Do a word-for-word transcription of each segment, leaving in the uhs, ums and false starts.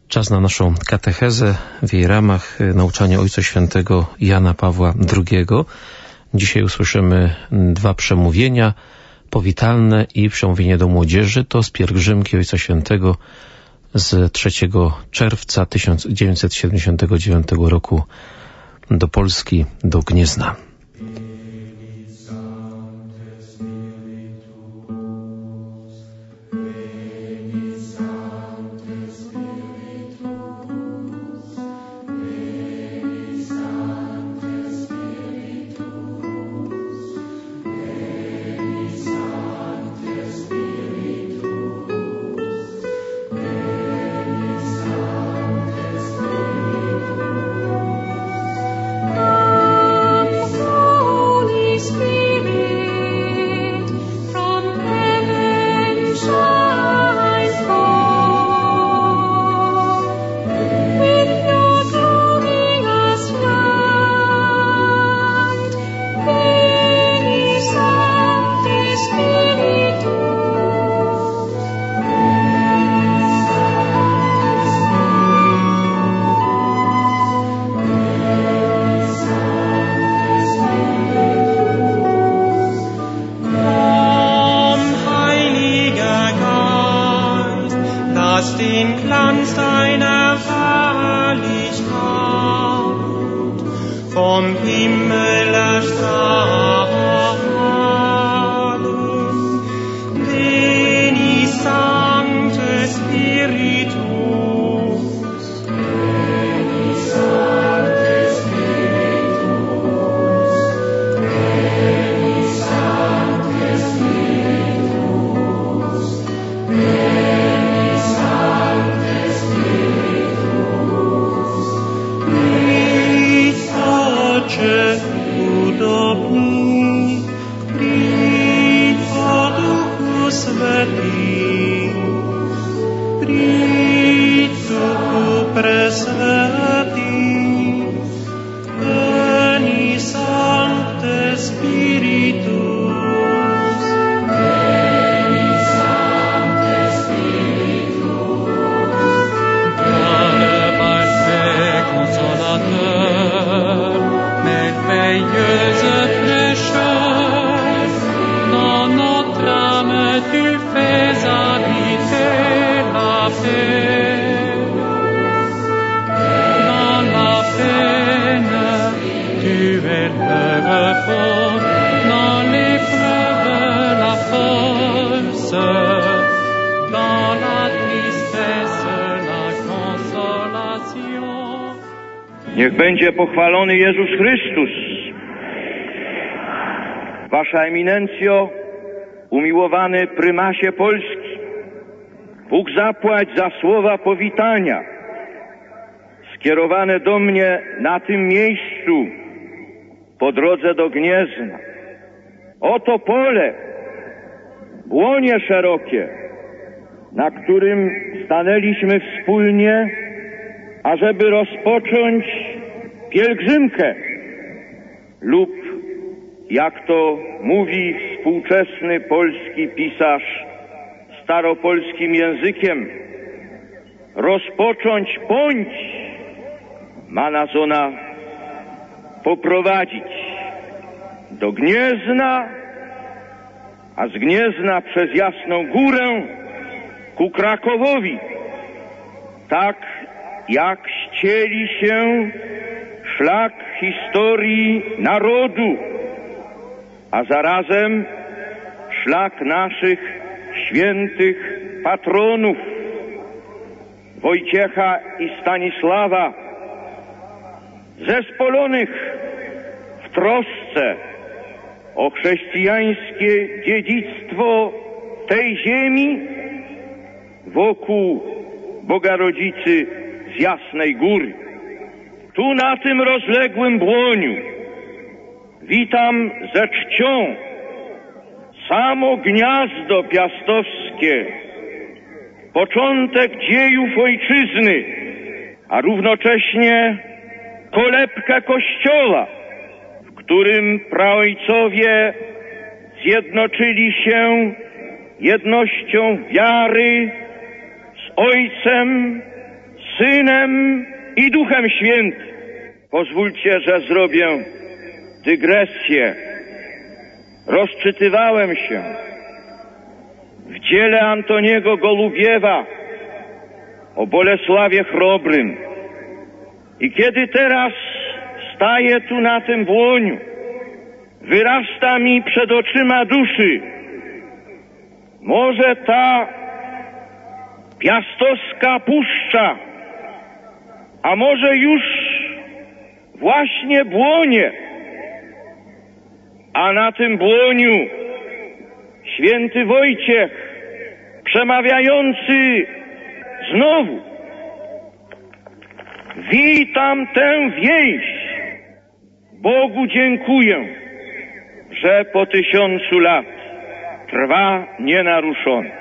Czas na naszą katechezę w jej ramach nauczania Ojca Świętego Jana Pawła drugiego. Dzisiaj usłyszymy dwa przemówienia, powitalne i przemówienie do młodzieży. To z pielgrzymki Ojca Świętego z trzeciego czerwca tysiąc dziewięćset siedemdziesiątego dziewiątego roku do Polski, do Gniezna. Niech będzie pochwalony Jezus Chrystus. Wasza Eminencjo, umiłowany prymasie Polski, Bóg zapłać za słowa powitania skierowane do mnie na tym miejscu po drodze do Gniezna. Oto pole, błonie szerokie, na którym stanęliśmy wspólnie, ażeby rozpocząć pielgrzymkę lub, jak to mówi współczesny polski pisarz staropolskim językiem, rozpocząć bądź, ma nas ona poprowadzić do Gniezna, a z Gniezna przez Jasną Górę ku Krakowowi, tak jak ścieli się szlak historii narodu, a zarazem szlak naszych świętych patronów Wojciecha i Stanisława, zespolonych w trosce o chrześcijańskie dziedzictwo tej ziemi wokół Bogarodzicy z Jasnej Góry. Tu na tym rozległym błoniu witam ze czcią samo gniazdo piastowskie, początek dziejów ojczyzny, a równocześnie kolebkę Kościoła, w którym praojcowie zjednoczyli się jednością wiary z Ojcem, Synem i Duchem Świętym. Pozwólcie, że zrobię dygresję. Rozczytywałem się w dziele Antoniego Golubiewa o Bolesławie Chrobrym. I kiedy teraz staję tu na tym błoniu, wyrasta mi przed oczyma duszy może ta piastowska puszcza, a może już właśnie Błonie, a na tym błoniu święty Wojciech przemawiający znowu: witam tę wieść, Bogu dziękuję, że po tysiącu lat trwa nienaruszony.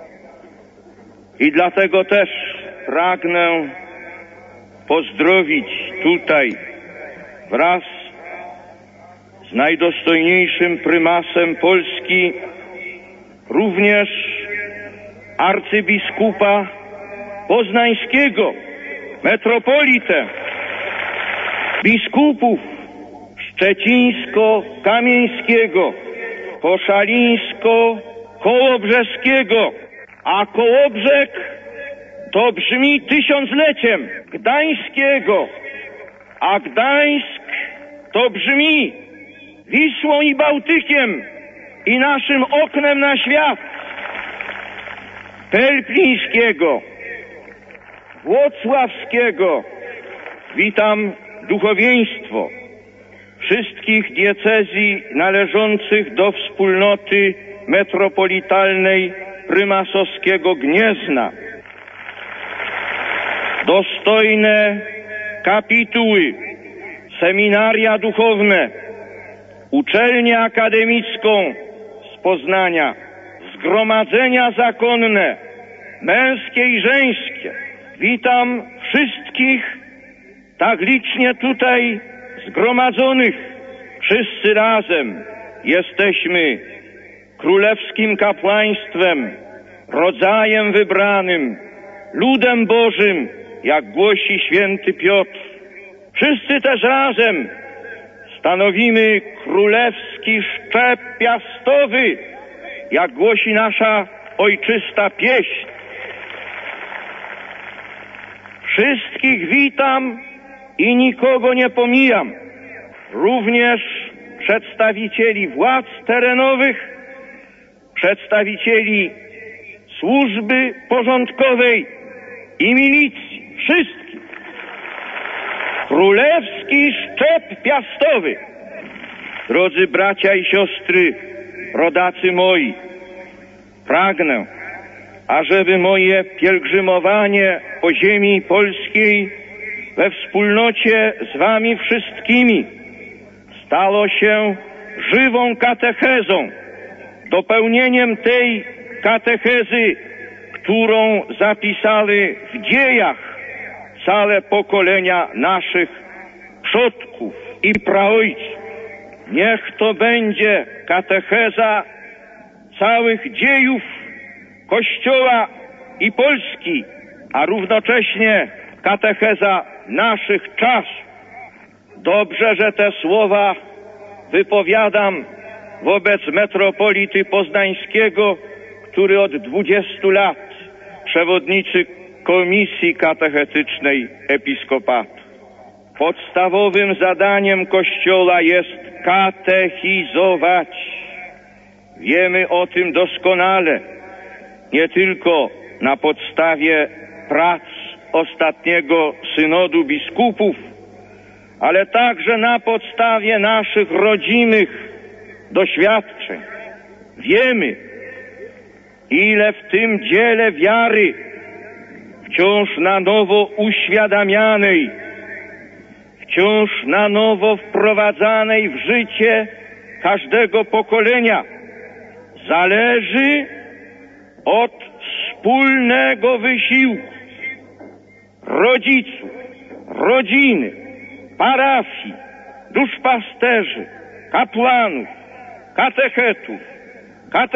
I dlatego też pragnę pozdrowić tutaj wraz z najdostojniejszym prymasem Polski również arcybiskupa poznańskiego, metropolitę, biskupów szczecińsko-kamieńskiego, koszalińsko-kołobrzeskiego, a Kołobrzeg to brzmi tysiącleciem, gdańskiego, a Gdańsk to brzmi Wisłą i Bałtykiem i naszym oknem na świat, pelplińskiego, włocławskiego. Witam duchowieństwo wszystkich diecezji należących do wspólnoty metropolitalnej prymasowskiego Gniezna. Dostojne kapituły, seminaria duchowne, uczelnię akademicką z Poznania, zgromadzenia zakonne, męskie i żeńskie. Witam wszystkich tak licznie tutaj zgromadzonych. Wszyscy razem jesteśmy królewskim kapłaństwem, rodzajem wybranym, ludem Bożym, jak głosi święty Piotr. Wszyscy też razem stanowimy królewski szczep piastowy, jak głosi nasza ojczysta pieśń. Wszystkich witam i nikogo nie pomijam. Również przedstawicieli władz terenowych, przedstawicieli służby porządkowej i milicji. Wszystkich. Królewski szczep piastowy. Drodzy bracia i siostry, rodacy moi, pragnę, ażeby moje pielgrzymowanie po ziemi polskiej we wspólnocie z wami wszystkimi stało się żywą katechezą, dopełnieniem tej katechezy, którą zapisali w dziejach całe pokolenia naszych przodków i praojców. Niech to będzie katecheza całych dziejów Kościoła i Polski, a równocześnie katecheza naszych czasów. Dobrze, że te słowa wypowiadam wobec metropolity poznańskiego, który od dwudziestu lat przewodniczy Komisji Katechetycznej Episkopatu. Podstawowym zadaniem Kościoła jest katechizować. Wiemy o tym doskonale, nie tylko na podstawie prac ostatniego synodu biskupów, ale także na podstawie naszych rodzimych doświadczeń. Wiemy, ile w tym dziele wiary, wciąż na nowo uświadamianej, wciąż na nowo wprowadzanej w życie każdego pokolenia, zależy od wspólnego wysiłku rodziców, rodziny, parafii, duszpasterzy, kapłanów, katechetów,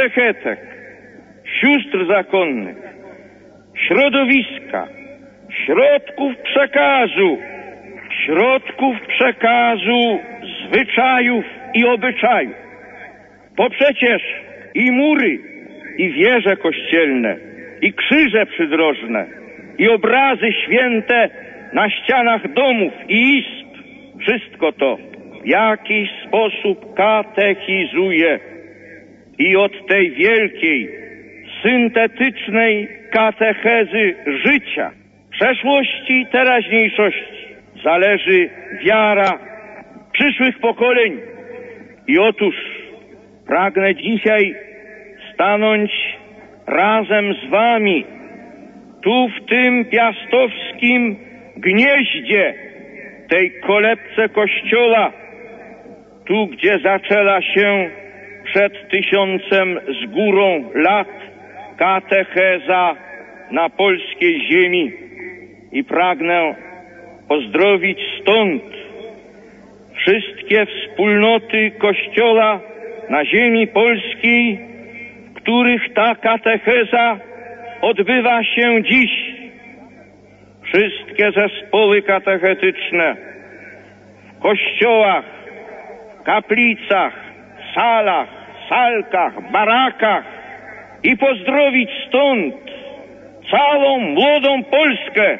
katechetek, sióstr zakonnych, środowiska, środków przekazu, środków przekazu, zwyczajów i obyczajów. Bo przecież i mury, i wieże kościelne, i krzyże przydrożne, i obrazy święte na ścianach domów i izb, wszystko to w jakiś sposób katechizuje. I od tej wielkiej, syntetycznej katechezy życia, przeszłości i teraźniejszości zależy wiara przyszłych pokoleń. I otóż pragnę dzisiaj stanąć razem z wami tu w tym piastowskim gnieździe tej kolebce Kościoła, tu gdzie zaczęła się przed tysiącem z górą lat katecheza na polskiej ziemi. I pragnę pozdrowić stąd wszystkie wspólnoty Kościoła na ziemi polskiej, w których ta katecheza odbywa się dziś. Wszystkie zespoły katechetyczne w kościołach, kaplicach, salach, salkach, barakach i pozdrowić stąd całą młodą Polskę.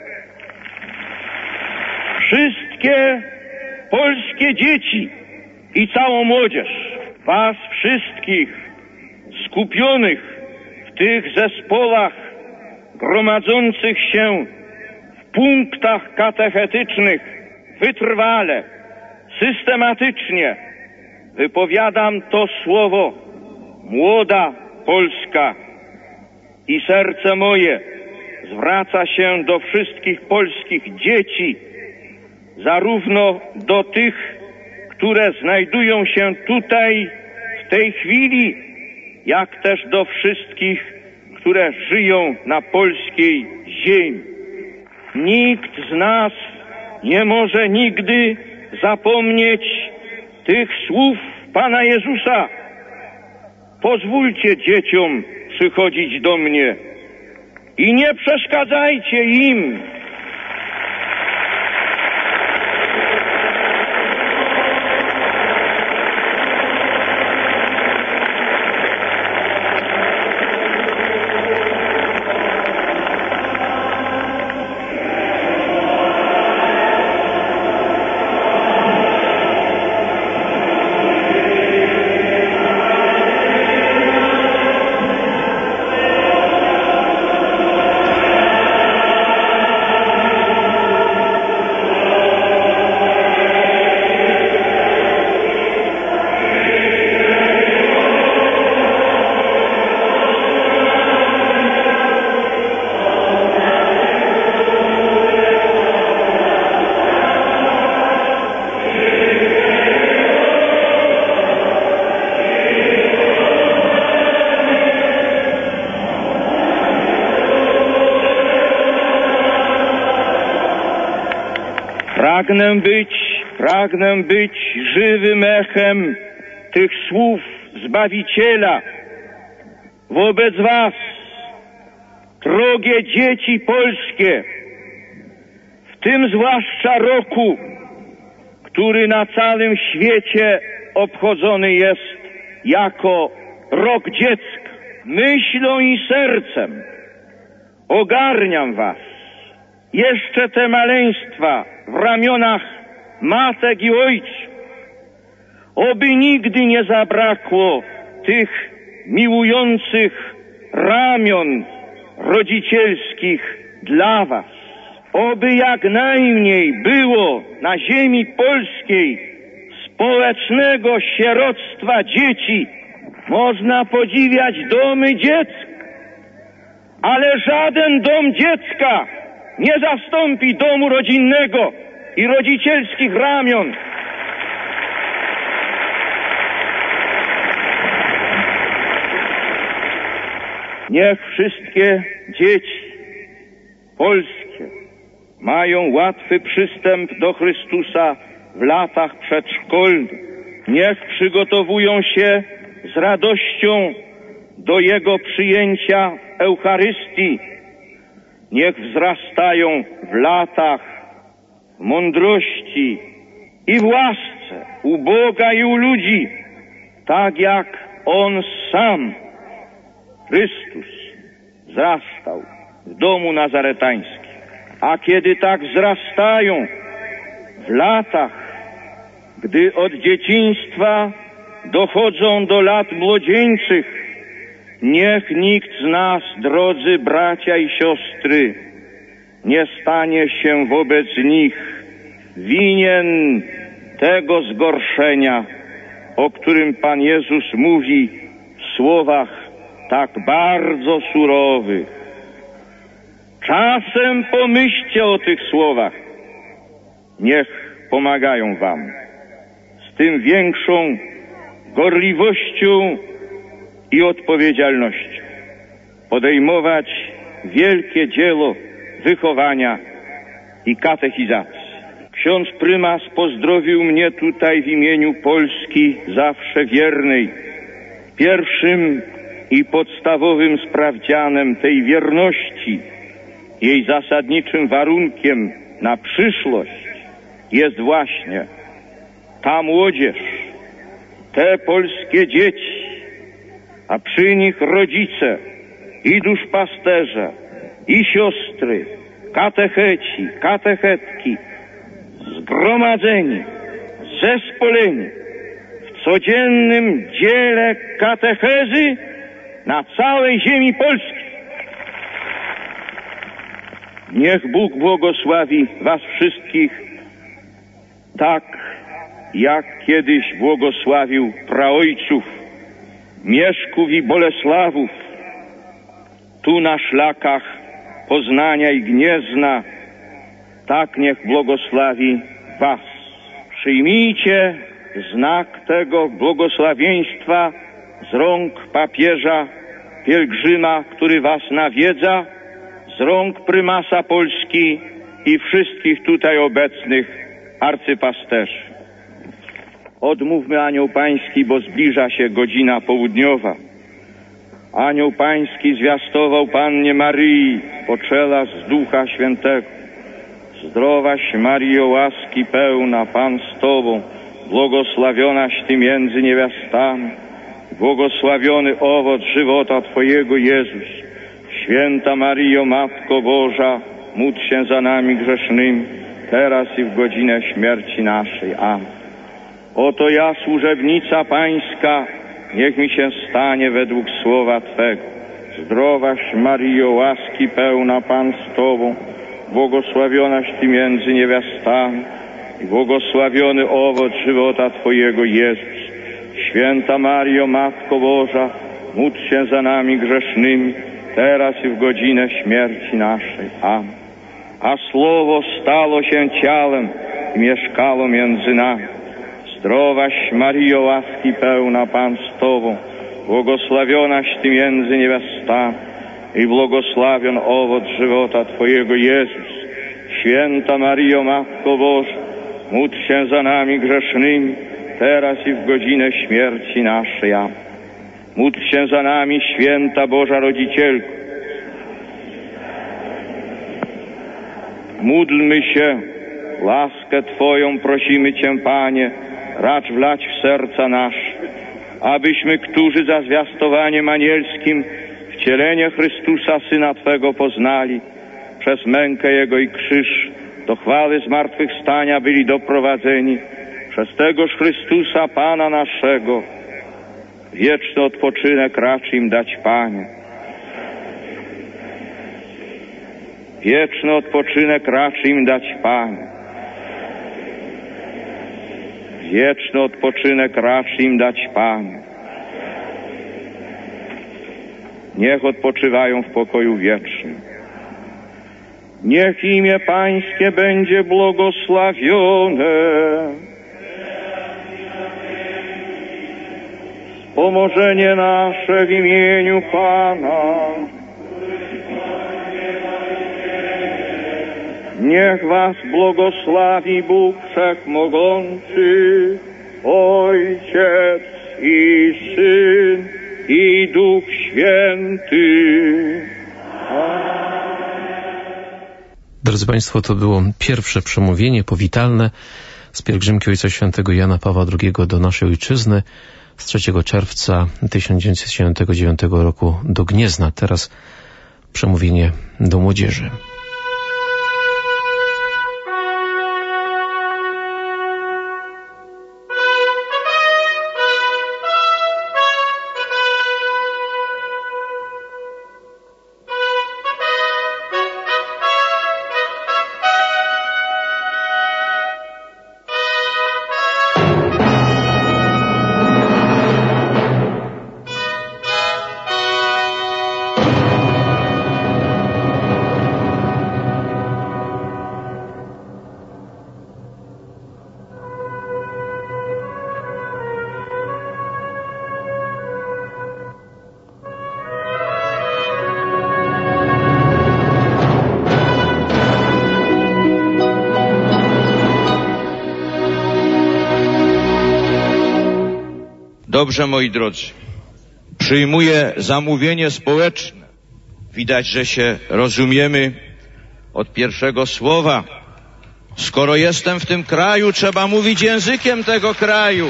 Wszystkie polskie dzieci i całą młodzież. Was wszystkich skupionych w tych zespołach gromadzących się w punktach katechetycznych wytrwale, systematycznie wypowiadam to słowo młoda Polska i serce moje zwraca się do wszystkich polskich dzieci, zarówno do tych, które znajdują się tutaj w tej chwili, jak też do wszystkich, które żyją na polskiej ziemi. Nikt z nas nie może nigdy zapomnieć tych słów Pana Jezusa. Pozwólcie dzieciom przychodzić do mnie i nie przeszkadzajcie im. Pragnę być, pragnę być żywym echem tych słów Zbawiciela wobec was, drogie dzieci polskie, w tym zwłaszcza roku, który na całym świecie obchodzony jest jako rok dziecka. Myślą i sercem ogarniam was. Jeszcze te maleństwa w ramionach matek i ojców. Oby nigdy nie zabrakło tych miłujących ramion rodzicielskich dla was. Oby jak najmniej było na ziemi polskiej społecznego sieroctwa dzieci. Można podziwiać domy dziecka, ale żaden dom dziecka nie zastąpi domu rodzinnego i rodzicielskich ramion. Niech wszystkie dzieci polskie mają łatwy przystęp do Chrystusa w latach przedszkolnych. Niech przygotowują się z radością do Jego przyjęcia w Eucharystii. niech wzrastają w latach, w mądrości i w łasce u Boga i u ludzi, tak jak On sam, Chrystus, wzrastał w domu nazaretańskim. A kiedy tak wzrastają w latach, gdy od dzieciństwa dochodzą do lat młodzieńczych, niech nikt z nas, drodzy bracia i siostry, nie stanie się wobec nich winien tego zgorszenia, o którym Pan Jezus mówi w słowach tak bardzo surowych. Czasem pomyślcie o tych słowach. Niech pomagają wam z tym większą gorliwością i odpowiedzialnością podejmować wielkie dzieło wychowania i katechizacji. Ksiądz prymas pozdrowił mnie tutaj w imieniu Polski zawsze wiernej. Pierwszym i podstawowym sprawdzianem tej wierności, jej zasadniczym warunkiem na przyszłość jest właśnie ta młodzież, te polskie dzieci, a przy nich rodzice i duszpasterze, i siostry, katecheci, katechetki, zgromadzeni, zespoleni w codziennym dziele katechezy na całej ziemi polskiej. Niech Bóg błogosławi was wszystkich tak, jak kiedyś błogosławił praojców Mieszków i Bolesławów, tu na szlakach Poznania i Gniezna, tak niech błogosławi was. Przyjmijcie znak tego błogosławieństwa z rąk papieża, pielgrzyma, który was nawiedza, z rąk prymasa Polski i wszystkich tutaj obecnych arcypasterzy. Odmówmy Anioł Pański, bo zbliża się godzina południowa. Anioł Pański zwiastował Pannie Maryi, poczęła z Ducha Świętego. Zdrowaś Maryjo, łaski pełna, Pan z Tobą, błogosławionaś Ty między niewiastami, błogosławiony owoc żywota Twojego, Jezus. Święta Maryjo, Matko Boża, módl się za nami grzesznymi, teraz i w godzinę śmierci naszej. Amen. Oto ja, służebnica Pańska, niech mi się stanie według słowa Twego. Zdrowaś Maryjo, łaski pełna, Pan z Tobą, błogosławionaś Ty między niewiastami i błogosławiony owoc żywota Twojego, Jezus. Święta Maryjo, Matko Boża, módl się za nami grzesznymi, teraz i w godzinę śmierci naszej. Amen. A Słowo stało się ciałem i mieszkało między nami. Zdrowaś Maryjo, łaski pełna, Pan z Tobą, błogosławionaś Ty między niewiastami i błogosławion owoc żywota Twojego, Jezus. Święta Maryjo, Matko Boża, módl się za nami grzesznymi, teraz i w godzinę śmierci naszej. Amen. Módl się za nami, Święta Boża Rodzicielko. Módlmy się, łaskę Twoją prosimy Cię, Panie, racz wlać w serca nasze, abyśmy, którzy za zwiastowaniem anielskim wcielenie Chrystusa, Syna Twego, poznali, przez mękę Jego i krzyż do chwały zmartwychwstania byli doprowadzeni, przez tegoż Chrystusa, Pana naszego. Wieczny odpoczynek racz im dać, Panie. Wieczny odpoczynek racz im dać, Panie. Wieczny odpoczynek racz im dać, Panie. Niech odpoczywają w pokoju wiecznym. Niech imię Pańskie będzie błogosławione. Pomożenie nasze w imieniu Pana. Niech was błogosławi Bóg Wszechmogący, Ojciec i Syn i Duch Święty. Amen. Drodzy Państwo, to było pierwsze przemówienie powitalne z pielgrzymki Ojca Świętego Jana Pawła drugiego do naszej Ojczyzny z trzeciego czerwca tysiąc dziewięćset siedemdziesiątego dziewiątego roku do Gniezna. Teraz przemówienie do młodzieży. Dobrze, moi drodzy, przyjmuję zamówienie społeczne. Widać, że się rozumiemy od pierwszego słowa. Skoro jestem w tym kraju, trzeba mówić językiem tego kraju.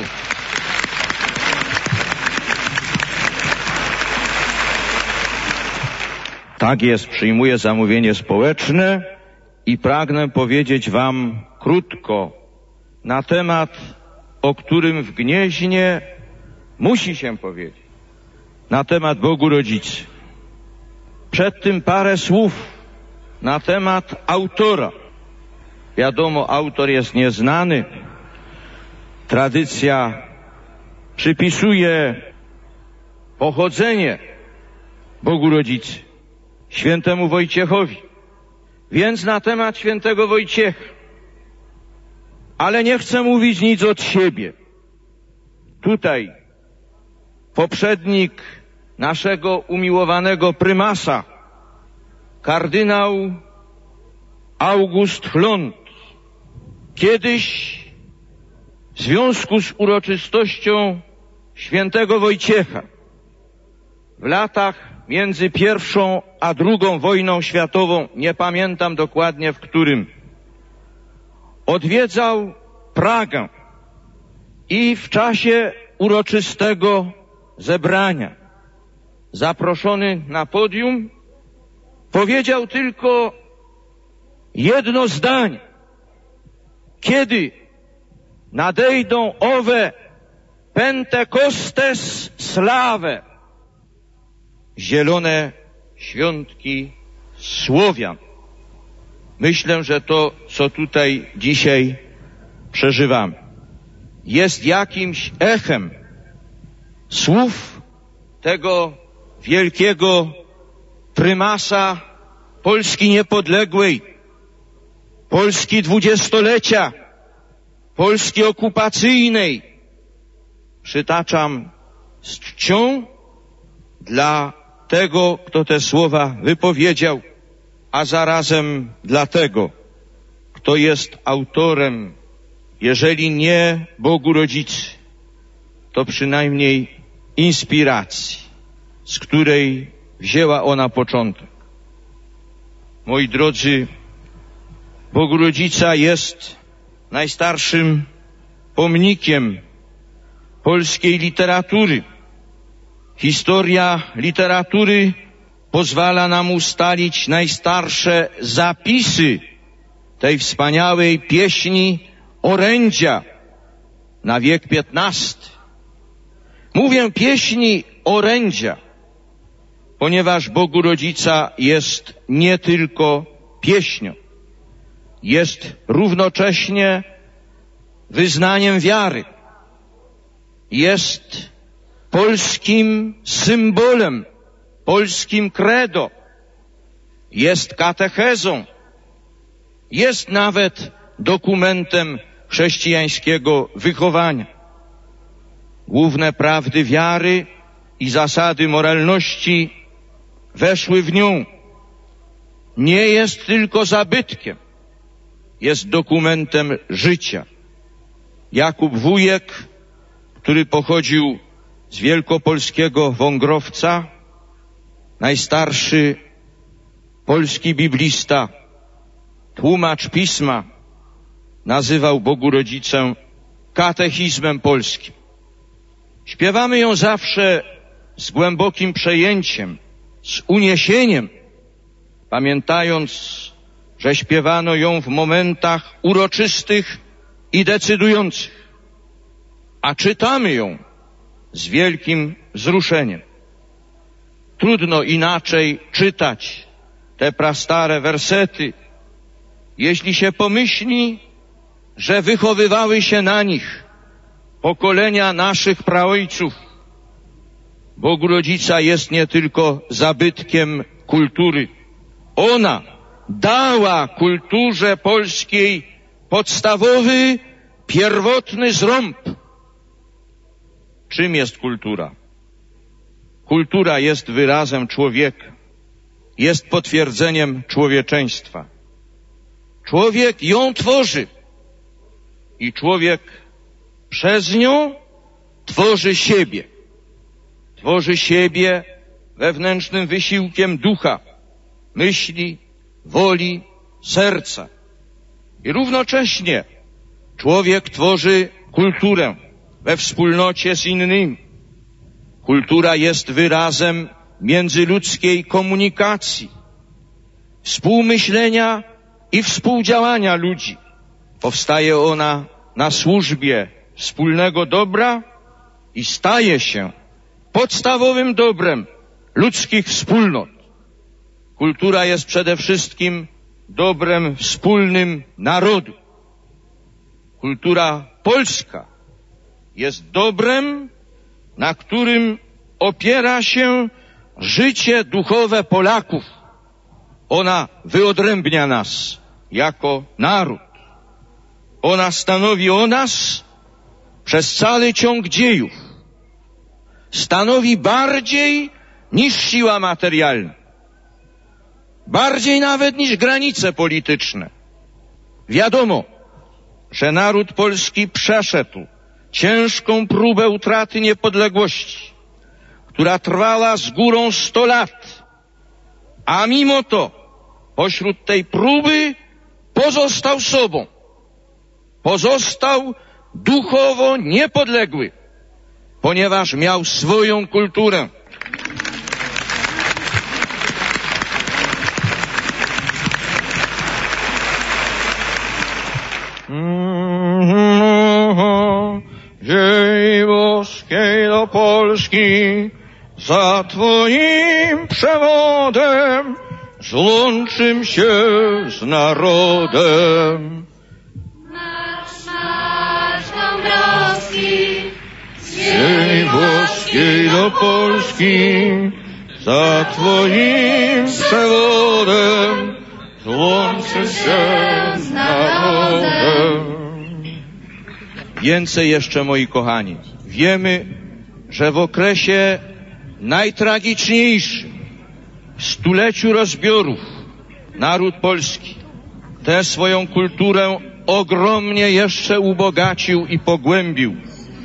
Tak jest, przyjmuję zamówienie społeczne i pragnę powiedzieć wam krótko na temat, o którym w Gnieźnie musi się powiedzieć, na temat Bogu Rodzicy. Przed tym parę słów na temat autora. Wiadomo, autor jest nieznany. Tradycja przypisuje pochodzenie Bogu Rodzicy, świętemu Wojciechowi. Więc na temat świętego Wojciecha. Ale nie chcę mówić nic od siebie. Tutaj poprzednik naszego umiłowanego prymasa, kardynał August Hlond, kiedyś w związku z uroczystością świętego Wojciecha w latach między pierwszą a drugą wojną światową, nie pamiętam dokładnie w którym, odwiedzał Pragę i w czasie uroczystego zebrania, zaproszony na podium, powiedział tylko jedno zdanie. Kiedy nadejdą owe Pentekostes slawe, zielone świątki Słowian. Myślę, że to, co tutaj dzisiaj przeżywamy, jest jakimś echem słów tego wielkiego prymasa Polski niepodległej, Polski dwudziestolecia, Polski okupacyjnej. Przytaczam z czcią dla tego, kto te słowa wypowiedział, a zarazem dla tego, kto jest autorem, jeżeli nie Bogu Rodzicy, to przynajmniej inspiracji, z której wzięła ona początek. Moi drodzy, Bogu Rodzica jest najstarszym pomnikiem polskiej literatury. Historia literatury pozwala nam ustalić najstarsze zapisy tej wspaniałej pieśni orędzia na wiek piętnasty. Mówię pieśni orędzia, ponieważ Bogu Rodzica jest nie tylko pieśnią, jest równocześnie wyznaniem wiary, jest polskim symbolem, polskim credo, jest katechezą, jest nawet dokumentem chrześcijańskiego wychowania. Główne prawdy wiary i zasady moralności weszły w nią. Nie jest tylko zabytkiem, jest dokumentem życia. Jakub Wujek, który pochodził z wielkopolskiego Wągrowca, najstarszy polski biblista, tłumacz pisma, nazywał Bogu Rodzicę katechizmem polskim. Śpiewamy ją zawsze z głębokim przejęciem, z uniesieniem, pamiętając, że śpiewano ją w momentach uroczystych i decydujących, a czytamy ją z wielkim wzruszeniem. Trudno inaczej czytać te prastare wersety, jeśli się pomyśli, że wychowywały się na nich pokolenia naszych praojców. Bogu Rodzica jest nie tylko zabytkiem kultury. Ona dała kulturze polskiej podstawowy, pierwotny zrąb. Czym jest kultura? Kultura jest wyrazem człowieka, jest potwierdzeniem człowieczeństwa. Człowiek ją tworzy i człowiek przez nią tworzy siebie. Tworzy siebie wewnętrznym wysiłkiem ducha, myśli, woli, serca. I równocześnie człowiek tworzy kulturę we wspólnocie z innymi. Kultura jest wyrazem międzyludzkiej komunikacji, współmyślenia i współdziałania ludzi. Powstaje ona na służbie wspólnego dobra i staje się podstawowym dobrem ludzkich wspólnot. Kultura jest przede wszystkim dobrem wspólnym narodu. Kultura polska jest dobrem, na którym opiera się życie duchowe Polaków. Ona wyodrębnia nas jako naród. Ona stanowi o nas przez cały ciąg dziejów. Stanowi bardziej niż siła materialna. Bardziej nawet niż granice polityczne. Wiadomo, że naród polski przeszedł ciężką próbę utraty niepodległości, która trwała z górą sto lat, a mimo to pośród tej próby pozostał sobą. Pozostał duchowo niepodległy, ponieważ miał swoją kulturę. Ziemi boskiej do Polski, za Twoim przewodem złączym się z narodem. Marsz, marsz Dąbrowski, z ziemi boskiej do Polski, za Twoim przewodem złączym się z narodem. Więcej jeszcze, moi kochani, wiemy, że w okresie najtragiczniejszym, w stuleciu rozbiorów, naród polski tę swoją kulturę ogromnie jeszcze ubogacił i pogłębił,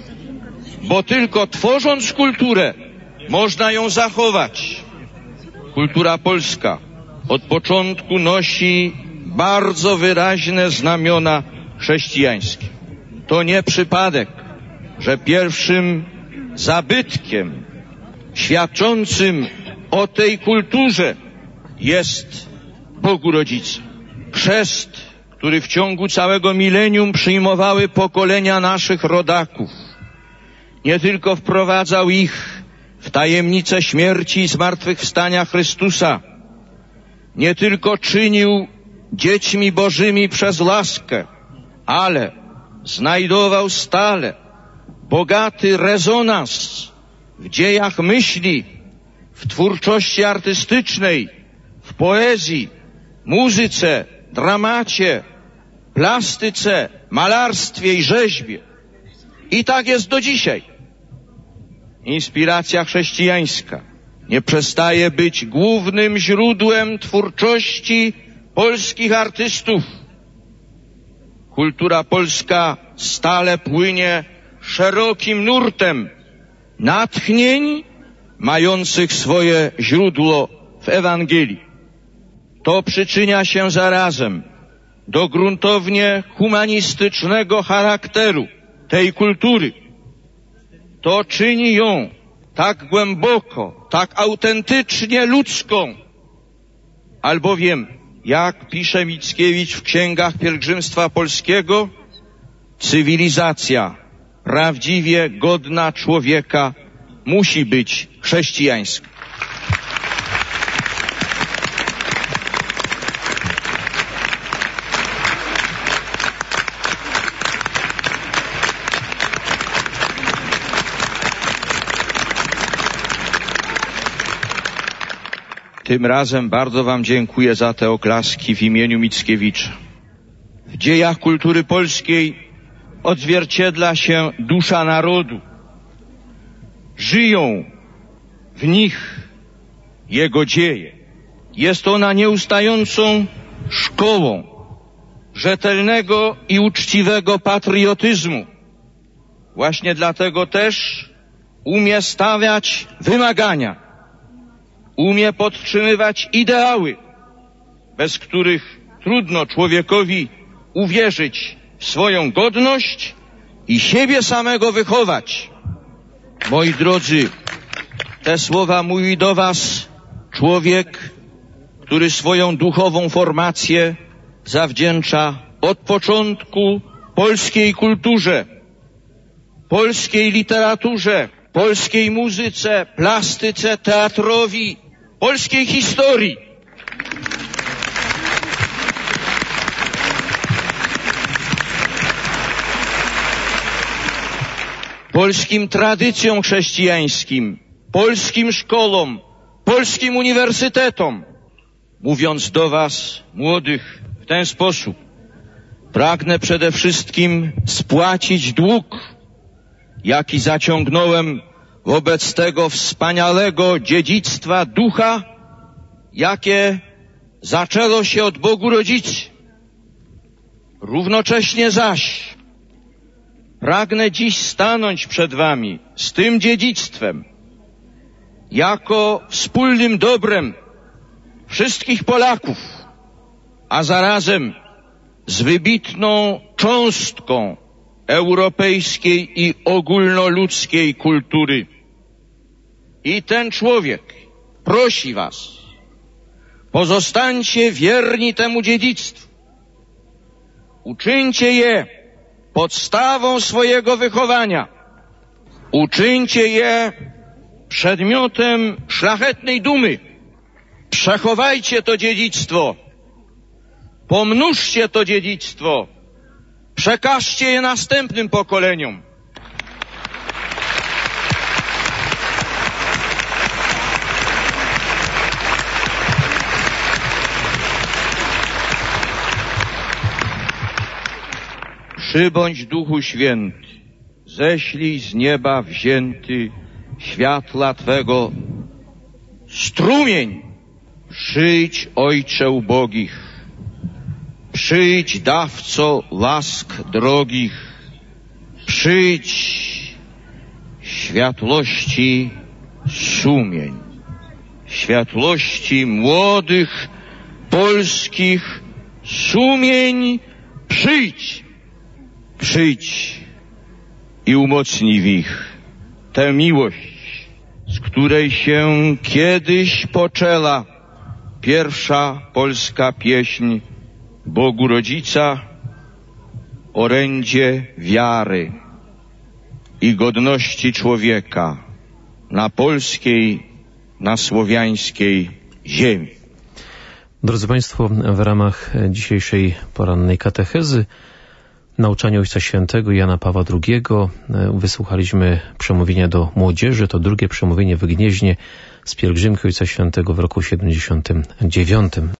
bo tylko tworząc kulturę można ją zachować. Kultura polska od początku nosi bardzo wyraźne znamiona chrześcijańskie. To nie przypadek, że pierwszym zabytkiem świadczącym o tej kulturze jest Bogu Rodzice. Chrzest, który w ciągu całego milenium przyjmowały pokolenia naszych rodaków, nie tylko wprowadzał ich w tajemnicę śmierci i zmartwychwstania Chrystusa, nie tylko czynił dziećmi bożymi przez laskę, ale znajdował stale bogaty rezonans w dziejach myśli, w twórczości artystycznej, w poezji, muzyce, dramacie, plastyce, malarstwie i rzeźbie. I tak jest do dzisiaj. Inspiracja chrześcijańska nie przestaje być głównym źródłem twórczości polskich artystów. Kultura polska stale płynie szerokim nurtem natchnień mających swoje źródło w Ewangelii. To przyczynia się zarazem do gruntownie humanistycznego charakteru tej kultury. To czyni ją tak głęboko, tak autentycznie ludzką, albowiem, jak pisze Mickiewicz w Księgach Pielgrzymstwa Polskiego, cywilizacja prawdziwie godna człowieka musi być chrześcijańska. Tym razem bardzo wam dziękuję za te oklaski w imieniu Mickiewicza. W dziejach kultury polskiej odzwierciedla się dusza narodu. Żyją w nich jego dzieje. Jest ona nieustającą szkołą rzetelnego i uczciwego patriotyzmu. Właśnie dlatego też umie stawiać wymagania, umie podtrzymywać ideały, bez których trudno człowiekowi uwierzyć w swoją godność i siebie samego wychować. Moi drodzy, te słowa mówi do was człowiek, który swoją duchową formację zawdzięcza od początku polskiej kulturze, polskiej literaturze, polskiej muzyce, plastyce, teatrowi, polskiej historii. Polskim tradycjom chrześcijańskim, polskim szkołom, polskim uniwersytetom. Mówiąc do was, młodych, w ten sposób, pragnę przede wszystkim spłacić dług, jaki zaciągnąłem wobec tego wspaniałego dziedzictwa ducha, jakie zaczęło się od Bogu Rodzicy. Równocześnie zaś pragnę dziś stanąć przed wami z tym dziedzictwem jako wspólnym dobrem wszystkich Polaków, a zarazem z wybitną cząstką europejskiej i ogólnoludzkiej kultury. I ten człowiek prosi was, pozostańcie wierni temu dziedzictwu. Uczyńcie je podstawą swojego wychowania. Uczyńcie je przedmiotem szlachetnej dumy. Przechowajcie to dziedzictwo. Pomnóżcie to dziedzictwo. Przekażcie je następnym pokoleniom. Przybądź Duchu Święty, ześlij z nieba wzięty światła Twego strumień. Przyjdź, Ojcze ubogich, przyjdź, dawco łask drogich, przyjdź, światłości sumień, światłości młodych polskich sumień, przyjdź, przyjdź i umocnij w ich tę miłość, z której się kiedyś poczęła pierwsza polska pieśń Bogu Rodzica, orędzie wiary i godności człowieka na polskiej, na słowiańskiej ziemi. Drodzy Państwo, w ramach dzisiejszej porannej katechezy nauczania Ojca Świętego Jana Pawła drugiego wysłuchaliśmy przemówienia do młodzieży. To drugie przemówienie w Gnieźnie z pielgrzymki Ojca Świętego w roku siedemdziesiątym dziewiątym.